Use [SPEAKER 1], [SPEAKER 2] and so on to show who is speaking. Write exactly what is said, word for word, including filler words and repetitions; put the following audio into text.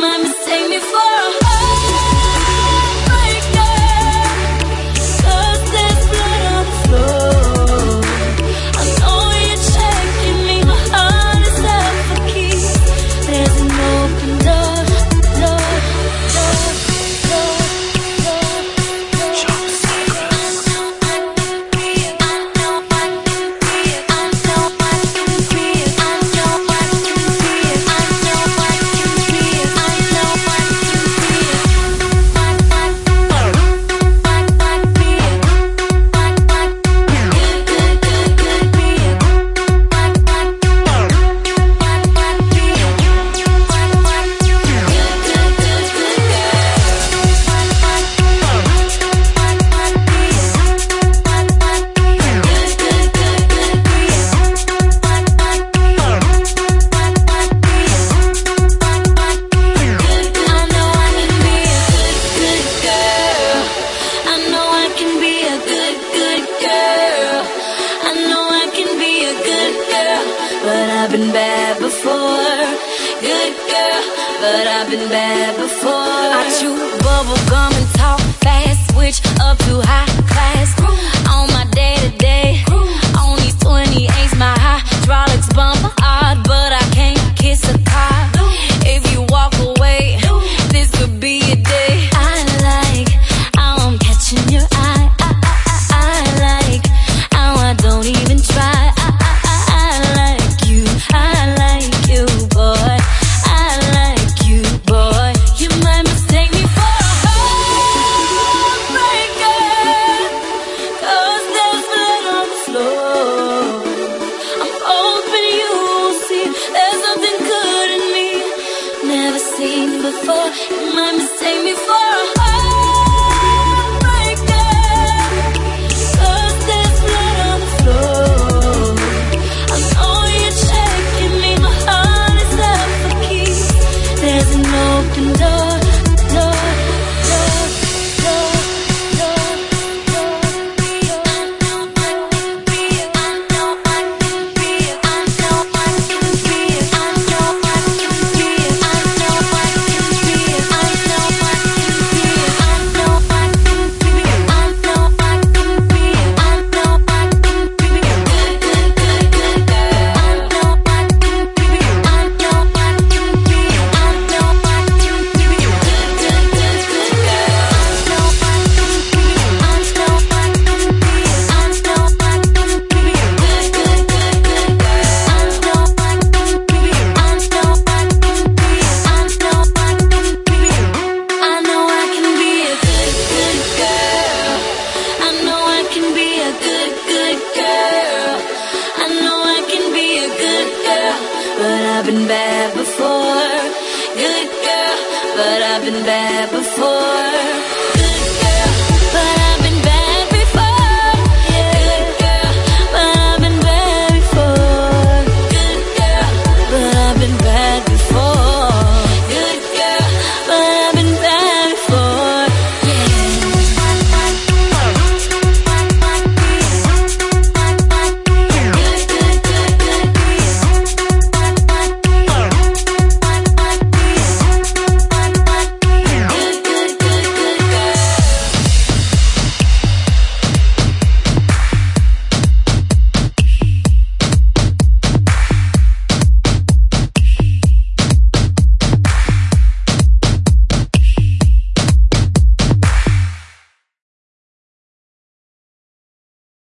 [SPEAKER 1] might mistake me for a heartbreaker, 'cause there's blood on the floor. I know you're checking me, my heart is up for keys. There's an open door, door, door, door, door, door. But I've been bad before, good girl. But I've been bad before. I chew bubble gum and talk fast, switch up to high class. On my day to day, on these twenty-eights, my hydraulics bump hard, but I can't kiss a car. If you walk away, this could be a day. I like how I'm catching your eye. I, I, I like how I don't even try. I, before, you might mistake me for a heartbreaker, 'cause there's blood on the floor. I know you're checking me, my heart is up for keys. There's an open door, door, door, door, door, door, door. I know I can be it, I know I can be it, I know I can be it, I know I can be it, I know I can. But I've been bad before, good girl, but I've been bad before.